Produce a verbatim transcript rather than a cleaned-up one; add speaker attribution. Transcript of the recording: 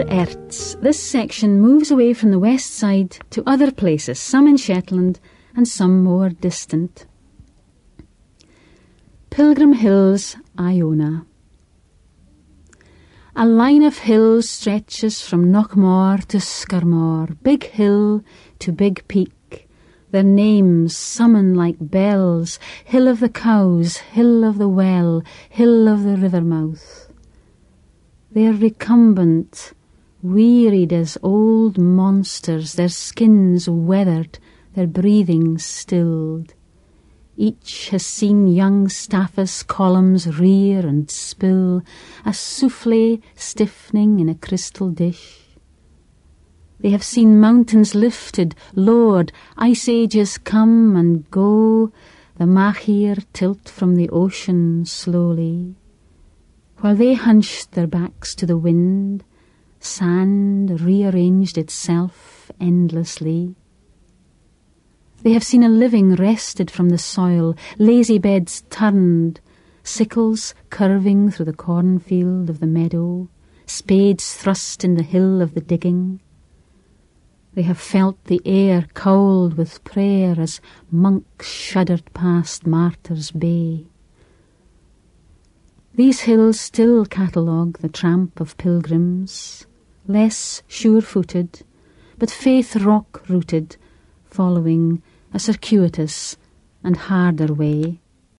Speaker 1: Erts, this section moves away from the west side to other places, some in Shetland and some more distant. Pilgrim Hills, Iona. A line of hills stretches from Knockmore to Scarmore, big hill to big peak. Their names summon like bells: Hill of the Cows, Hill of the Well, Hill of the River Mouth. They are recumbent, wearied as old monsters, their skins weathered, their breathing stilled. Each has seen young Staphus columns rear and spill, a souffle stiffening in a crystal dish. They have seen mountains lifted, lowered, ice ages come and go, the Machir tilt from the ocean slowly. While they hunched their backs to the wind, sand rearranged itself endlessly. They have seen a living wrested from the soil, lazy beds turned, sickles curving through the cornfield of the meadow, spades thrust in the hill of the digging. They have felt the air cold with prayer as monks shuddered past Martyrs' Bay. These hills still catalogue the tramp of pilgrims, less sure-footed, but faith rock-rooted, following a circuitous and harder way.